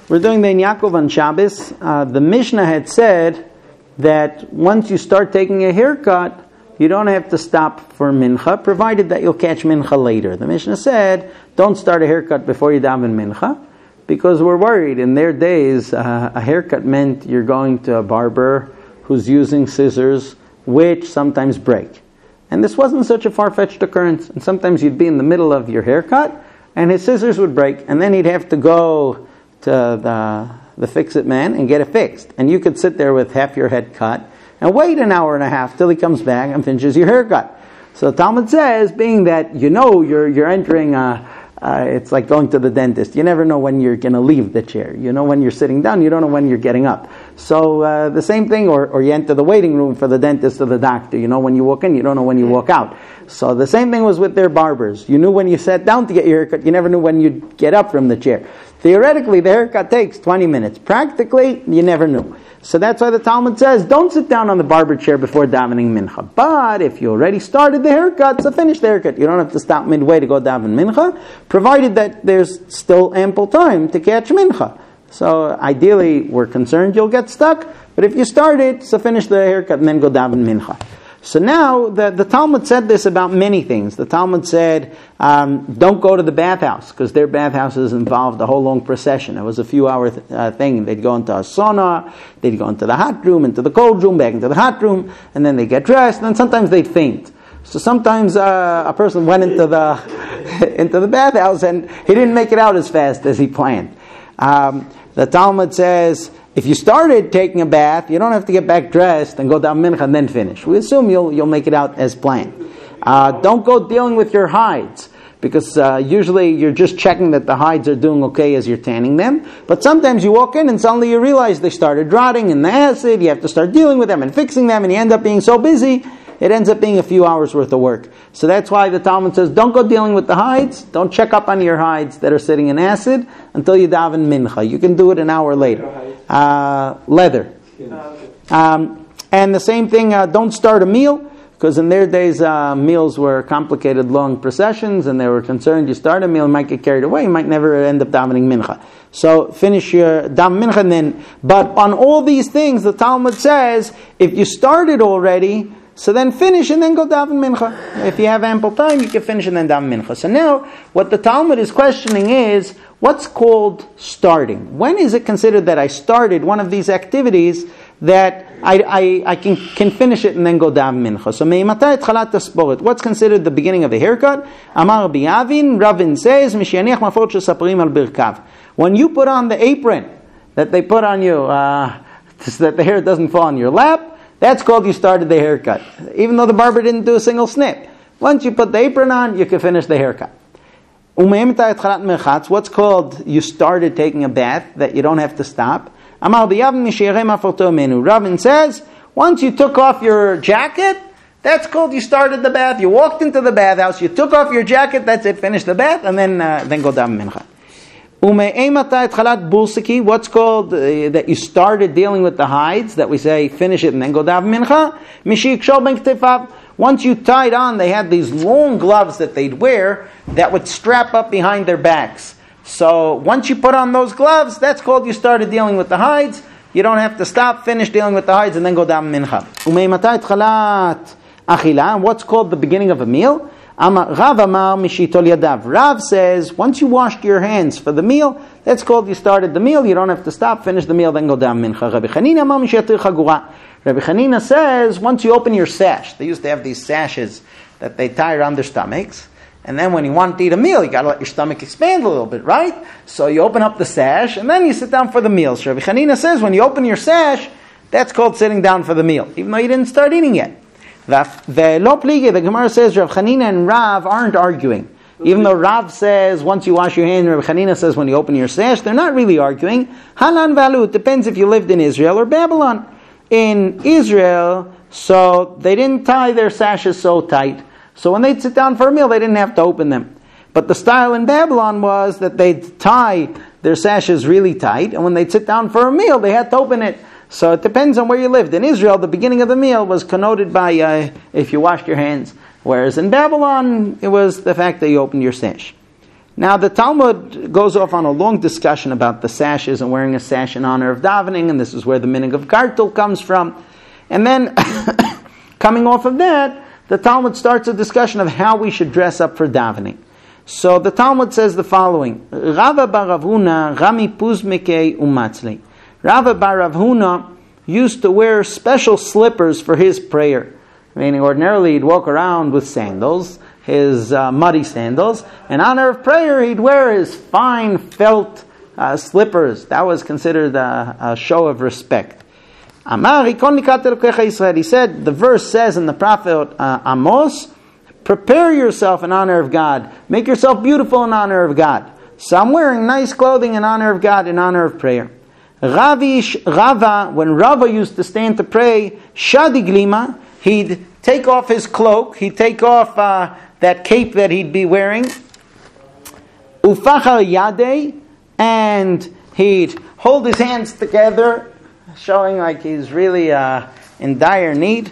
We're doing the Yaakov on Shabbos. The Mishnah had said that once you start taking a haircut, you don't have to stop for mincha, provided that you'll catch mincha later. The Mishnah said, don't start a haircut before you daven mincha, because we're worried. In their days, a haircut meant you're going to a barber who's using scissors, which sometimes break. And this wasn't such a far-fetched occurrence. And sometimes you'd be in the middle of your haircut, and his scissors would break, and then he'd have to go to the fix-it man and get it fixed. And you could sit there with half your head cut and wait an hour and a half till he comes back and finishes your haircut. So the Talmud says, being that you're entering, it's like going to the dentist. You never know when you're going to leave the chair. You know when you're sitting down, you don't know when you're getting up. So the same thing, or you enter the waiting room for the dentist or the doctor. You know when you walk in, you don't know when you walk out. So the same thing was with their barbers. You knew when you sat down to get your haircut, you never knew when you'd get up from the chair. Theoretically, the haircut takes 20 minutes. Practically, you never knew. So that's why the Talmud says, don't sit down on the barber chair before davening mincha. But if you already started the haircut, so finish the haircut. You don't have to stop midway to go daven mincha, provided that there's still ample time to catch mincha. So ideally, we're concerned you'll get stuck, but if you started, so finish the haircut and then go daven mincha. So now, the Talmud said this about many things. The Talmud said, don't go to the bathhouse, because their bathhouses involved a whole long procession. It was a few hour thing. They'd go into a sauna, they'd go into the hot room, into the cold room, back into the hot room, and then they'd get dressed, and then sometimes they'd faint. So sometimes a person went into the bathhouse, and he didn't make it out as fast as he planned. The Talmud says, if you started taking a bath, you don't have to get back dressed and go down mincha and then finish. We assume you'll make it out as planned. Don't go dealing with your hides, because usually you're just checking that the hides are doing okay as you're tanning them. But sometimes you walk in and suddenly you realize they started rotting in the acid. You have to start dealing with them and fixing them, and you end up being so busy, it ends up being a few hours worth of work. So that's why the Talmud says, don't go dealing with the hides. Don't check up on your hides that are sitting in acid until you daven mincha. You can do it an hour later. Leather. And the same thing, don't start a meal, because in their days, meals were complicated, long processions, and they were concerned you start a meal, you might get carried away, you might never end up davening mincha. So finish your daven mincha and then. But on all these things, the Talmud says, if you started already, so then finish and then go daven mincha. If you have ample time, you can finish and then daven mincha. So now, what the Talmud is questioning is, what's called starting? When is it considered that I started one of these activities that I can finish it and then go daven mincha? So me'imatay etchalat tasporet. What's considered the beginning of the haircut? Amar Biyavin, Ravin says, Mishianiach mafot shesaprim al birkav. When you put on the apron that they put on you, so that the hair doesn't fall on your lap, that's called you started the haircut, even though the barber didn't do a single snip. Once you put the apron on, you can finish the haircut. What's called you started taking a bath, that you don't have to stop? Ravin says, once you took off your jacket, that's called you started the bath. You walked into the bathhouse, you took off your jacket, that's it, finish the bath, and then go daven mincha. What's called that you started dealing with the hides, that we say finish it and then go daven mincha? Once you tied on, they had these long gloves that they'd wear that would strap up behind their backs. So once you put on those gloves, that's called you started dealing with the hides. You don't have to stop, finish dealing with the hides, and then go daven mincha. What's called the beginning of a meal? Rav says, once you washed your hands for the meal, that's called you started the meal. You don't have to stop, finish the meal, then go down mincha. Rabbi Chanina says, once you open your sash, they used to have these sashes that they tie around their stomachs, and then when you want to eat a meal, you got to let your stomach expand a little bit, right? So you open up the sash, and then you sit down for the meal. So Rabbi Chanina says, when you open your sash, that's called sitting down for the meal, even though you didn't start eating yet. The Gemara says Rav Chanina and Rav aren't arguing. Even though Rav says once you wash your hands, Rav Chanina says when you open your sash, they're not really arguing. Halan valu, it depends if you lived in Israel or Babylon. In Israel, so they didn't tie their sashes so tight. So when they'd sit down for a meal, they didn't have to open them. But the style in Babylon was that they'd tie their sashes really tight, and when they'd sit down for a meal, they had to open it. So it depends on where you lived. In Israel, the beginning of the meal was connoted by if you washed your hands. Whereas in Babylon, it was the fact that you opened your sash. Now the Talmud goes off on a long discussion about the sashes and wearing a sash in honor of davening, and this is where the minig of gartel comes from. And then, coming off of that, the Talmud starts a discussion of how we should dress up for davening. So the Talmud says the following: Rava bar Rav Huna rami puzmikei umatzli. Rava bar Rav Huna used to wear special slippers for his prayer. Meaning, ordinarily he'd walk around with sandals, his muddy sandals. In honor of prayer, he'd wear his fine felt slippers. That was considered a show of respect. Amar, he said, the verse says in the prophet Amos, prepare yourself in honor of God. Make yourself beautiful in honor of God. So I'm wearing nice clothing in honor of God, in honor of prayer. Rava, when Rava used to stand to pray, Shadi Glima, he'd take off his cloak, he'd take off that cape that he'd be wearing, Ufachar Yadeh, and he'd hold his hands together, showing like he's really in dire need,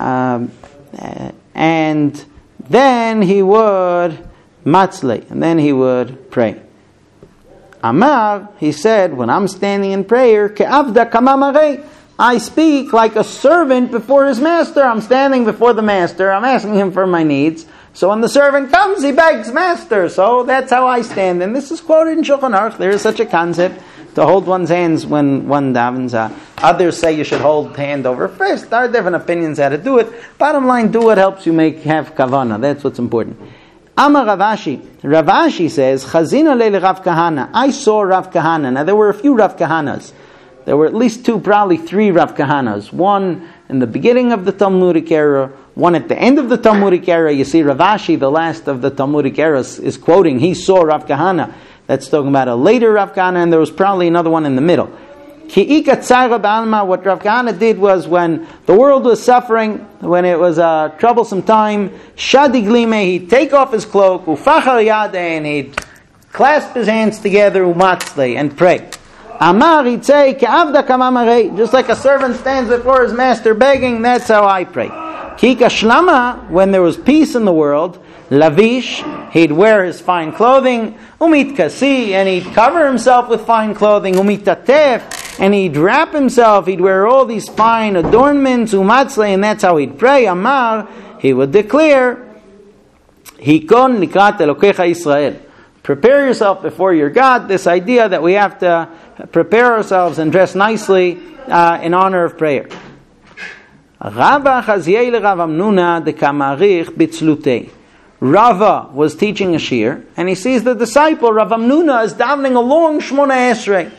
and then he would matzle, and then he would pray. Amar, he said, when I'm standing in prayer, ke'avda kamamarei, I speak like a servant before his master. I'm standing before the master. I'm asking him for my needs. So when the servant comes, he begs master. So that's how I stand. And this is quoted in Shulchan Aruch. There is such a concept to hold one's hands when one davens. Others say you should hold hand over fist. There are different opinions how to do it. Bottom line, do what helps you have kavanah. That's what's important. Amar Ravashi. Ravashi says, Chazina leile Rav Kahana. I saw Rav Kahana. Now there were a few Rav Kahanas. There were at least two, probably three Rav Kahanas. One in the beginning of the Talmudic era, one at the end of the Talmudic era. You see Ravashi, the last of the Talmudic era, is quoting, he saw Rav Kahana. That's talking about a later Rav Kahana, and there was probably another one in the middle. What Rav Kahana did was, when the world was suffering, when it was a troublesome time, Shadi Glime, he'd take off his cloak, Ufachar Yadeh, and he'd clasp his hands together, Umatzle, and pray. Amar, he'd say, Ke'avda kamamarei, just like a servant stands before his master begging, that's how I pray. Kika Shlama, when there was peace in the world, Lavish, he'd wear his fine clothing, Umit Kasi, and he'd cover himself with fine clothing, Umit Tatef, and he'd wrap himself, he'd wear all these fine adornments, Umatzle, and that's how he'd pray. Amar, he would declare, Hikon Nikat Elokecha Yisrael. Prepare yourself before your God. This idea that we have to prepare ourselves and dress nicely in honor of prayer. Rava was teaching a shir, and he sees the disciple Rav Amnuna is davening along Shmona Esrei.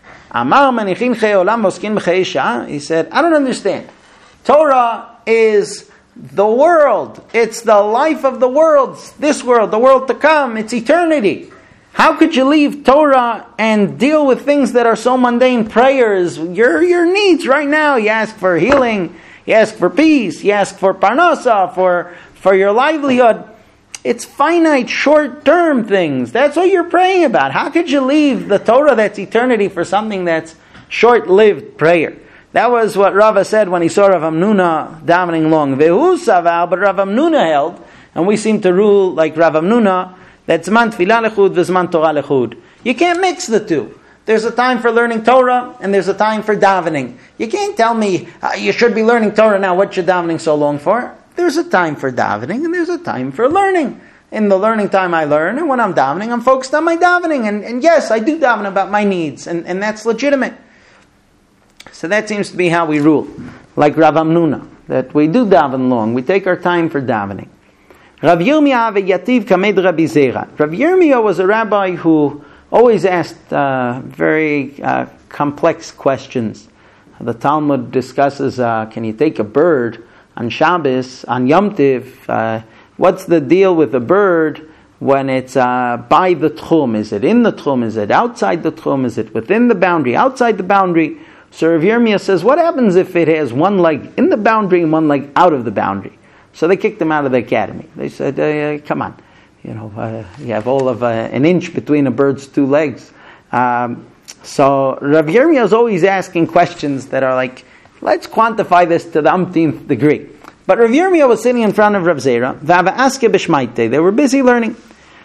He said, I don't understand. Torah is the world. It's the life of the world. This world, the world to come. It's eternity. How could you leave Torah and deal with things that are so mundane? Prayers, your needs right now. You ask for healing. You ask for peace. You ask for parnasa, for your livelihood. It's finite, short-term things. That's what you're praying about. How could you leave the Torah that's eternity for something that's short-lived prayer? That was what Rava said when he saw Rav Amnuna davening long. Vehu saval, but Rav Amnuna held, and we seem to rule like Rav Amnuna, that Zman Tfilah lechud v'Zman Torah lechud. You can't mix the two. There's a time for learning Torah, and there's a time for davening. You can't tell me, you should be learning Torah now, what you're davening so long for? There's a time for davening, and there's a time for learning. In the learning time I learn, and when I'm davening, I'm focused on my davening. And yes, I do daven about my needs, and that's legitimate. So that seems to be how we rule. Like Rav Amnuna, that we do daven long. We take our time for davening. Rav Yirmiyah ve'yativ kamed Rabbi Zera. Rav Yirmiyah was a rabbi who always asked very complex questions. The Talmud discusses, can you take a bird on Shabbos, on Yom Tiv? What's the deal with a bird when it's by the tchum? Is it in the tchum? Is it outside the tchum? Is it within the boundary? Outside the boundary? So Rav Yirmiyah says, what happens if it has one leg in the boundary and one leg out of the boundary? So they kicked him out of the academy. They said, come on, you have all of an inch between a bird's two legs. So Rav Yirmiyah is always asking questions that are like, let's quantify this to the umpteenth degree. But Rav Yirmiyah was sitting in front of Rav Zera. They were busy learning.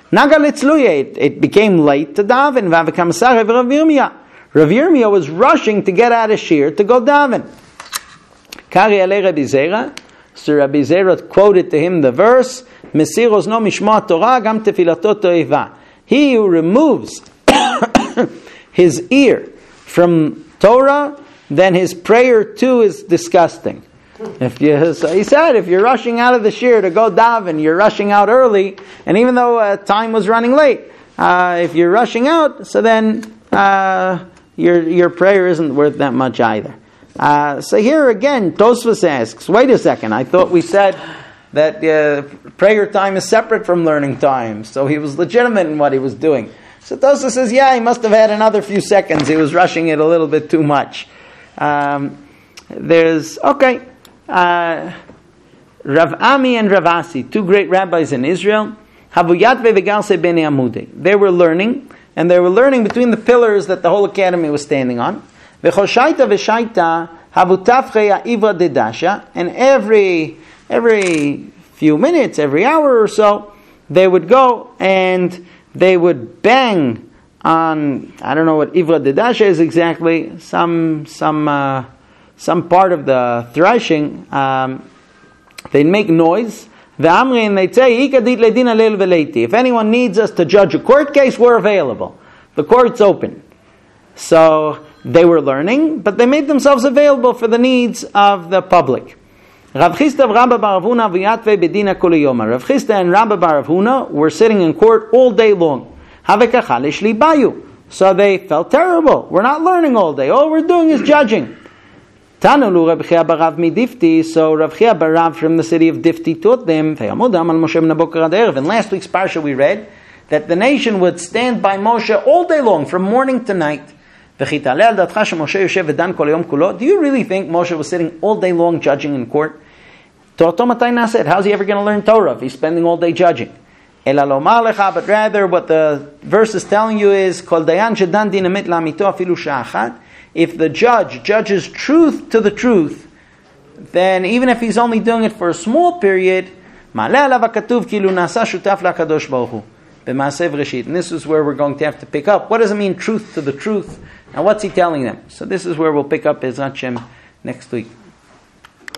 It became late to daven. Rav Yirmiyah was rushing to get out of Shir to go daven. Kari alei Rabbi Zera. So Rabbi Zera quoted to him the verse, Mesiros no mishma Torah gam tefilato toeva. He who removes his ear from Torah, then his prayer too is disgusting. So he said, if you're rushing out of the shir to go daven, you're rushing out early, and even though time was running late, if you're rushing out, so then your prayer isn't worth that much either. So here again, Tosfos asks, wait a second, I thought we said that prayer time is separate from learning time, so he was legitimate in what he was doing. So Tosfos says, yeah, he must have had another few seconds, he was rushing it a little bit too much. Rav Ami and Rav Asi, two great rabbis in Israel, they were learning, and they were learning between the pillars that the whole academy was standing on. And every few minutes, every hour or so, they would go and they would bang on, I don't know what Ivra Dedasha is exactly, some part of the threshing. They'd make noise. And they'd say, if anyone needs us to judge a court case, we're available. The court's open. So they were learning, but they made themselves available for the needs of the public. Rav Chisda and Rabba bar Rav Huna were sitting in court all day long. So they felt terrible. We're not learning all day. All we're doing is judging. Tanulu Rav Chia bar Rav Midifti. So Rav Chia bar Rav from the city of Difti taught them. In last week's parsha we read that the nation would stand by Moshe all day long, from morning to night. Do you really think Moshe was sitting all day long judging in court? How's he ever going to learn Torah if he's spending all day judging? But rather what the verse is telling you is, if the judge judges truth to the truth, then even if he's only doing it for a small period, and this is where we're going to have to pick up. What does it mean, truth to the truth? And what's he telling them? So this is where we'll pick up Ezrat Shem next week.